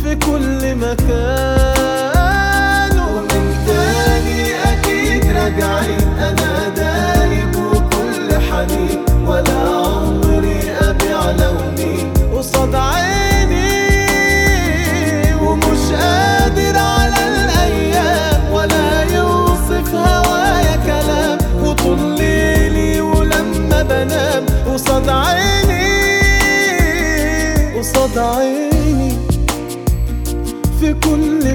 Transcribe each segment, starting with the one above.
في كل مكان. ومن تاني أكيد راجعين، أنا دايب وكل حنين، ولا عمري أبيع لوني قصاد عيني. ومش قادر على الأيام ولا يوصف هوايا كلام، وطول ليلي ولما بنام قصاد عيني، قصاد عيني في كل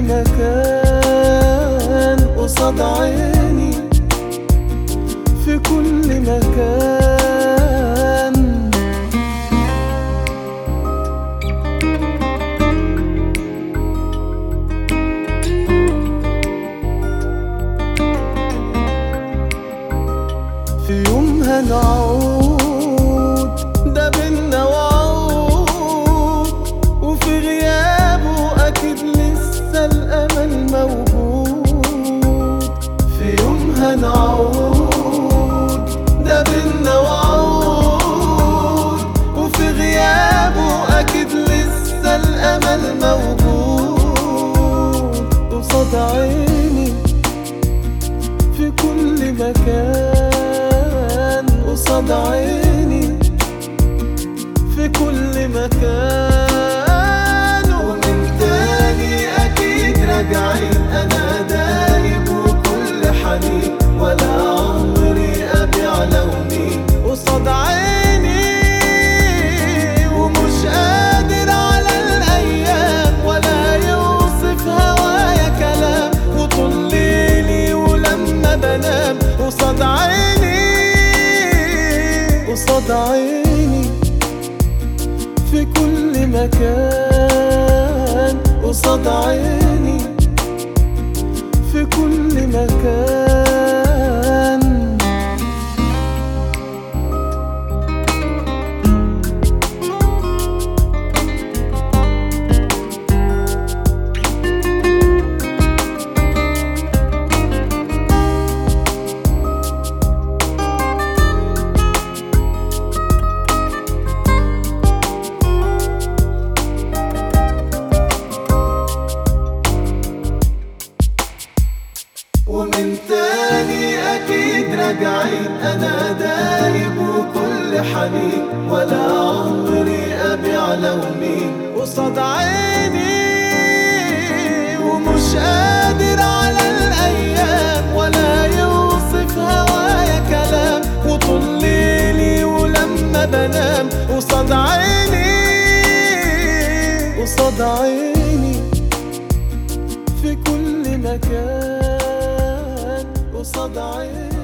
مكان، قصاد عيني في كل مكان. في يوم هنعود ده بينا وعود، وفي غيابه أكيد لسه الأمل موجود. في يوم هنعود ده بينا وعود، وفي غيابه أكيد لسه الأمل موجود. قصاد عيني في كل مكان، قصاد عيني في كل مكان. ومن تاني أكيد راجعين، أنا دايب وكل حنين، ولا عمري أبيع لوني قصاد عيني. ومش قادر على الأيام ولا يوصف هوايا كلام، وطول ليلي ولما بنام قصاد عيني، قصاد عيني في كل مكان، قصاد عيني في كل مكان. ومن تاني أكيد راجعين، أنا دايب وكل حنين، ولا عمري أبيع لوني قصاد عيني. ومش قادر على الأيام ولا يوصف هوايا كلام، وطول ليلي ولما بنام قصاد عيني، قصاد عيني في كل مكان، قصاد عيني.